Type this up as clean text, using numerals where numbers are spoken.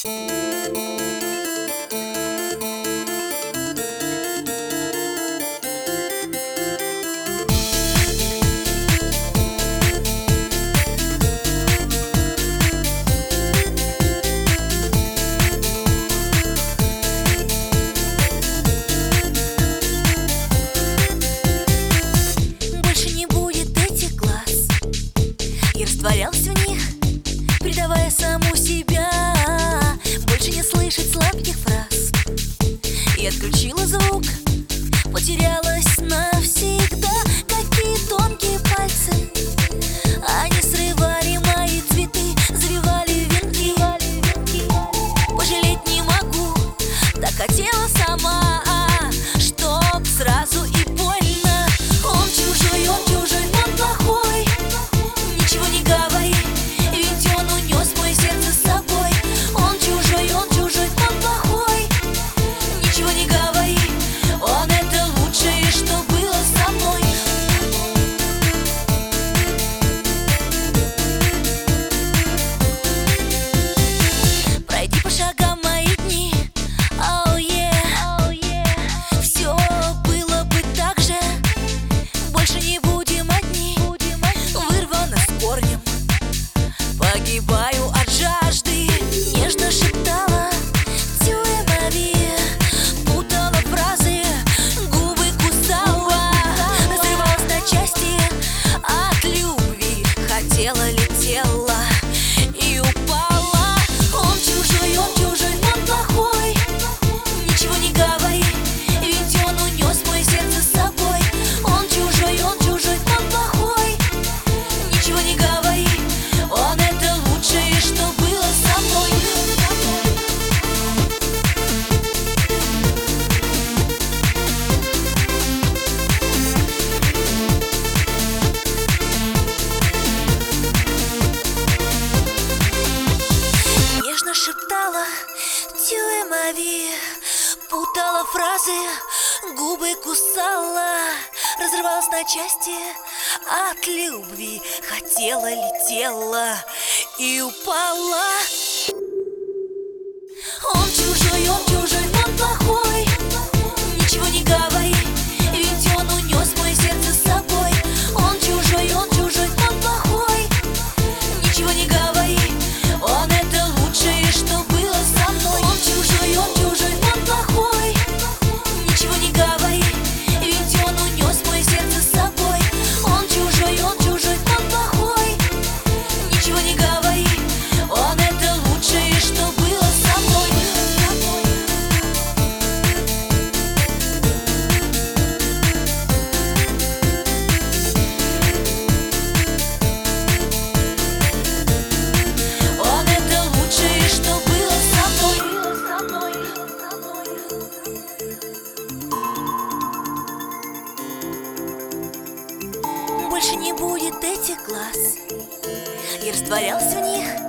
Больше не будет этих глаз. Я растворялся в них, предавая саму себя. Больше не слышать сладких фраз. И отключила звук, потерялась навсегда. Какие тонкие пальцы, они срывали мои цветы, завивали венки. Пожалеть не могу, так хотела сама, чтоб сразу и больно. Он чужой, он плохой. Ничего не говори, ведь он унес мое сердце с собой. Он чужой, он плохой. Ничего не говори, он это лучшее, что было со мной. Пройди по шагам мои дни, oh yeah. Все было бы так же, больше не будем одни. Вырвано с корнем, погибаю от жажды. Нежно шептала «Тюэ мави», путала фразы, губы кусала, разрывалась на части от любви. Хотела, летела и упала. Он чужой, он плохой. Ничего не говори, ведь он унес мое сердце с собой. Он чужой, он плохой. Ничего не говори, он это лучшее, что было со мной. Нежно шептала «Тюэ мави», путала фразы, губы кусала, разрывалась на части от любви. Хотела, летела и упала. Он чужой, он плохой. Ничего не говори, ведь он унес мое сердце с собой. Он чужой, он плохой. Ничего не говори, он это лучшее, что было со мной. Он чужой, он плохой. Ничего не говори, ведь он унес мое сердце с собой. Он чужой, плохой. Ничего не говори, он это лучшее, что было со мной. Он это лучшее, что было со мной. Больше не будет этих глаз. Я растворялся в них,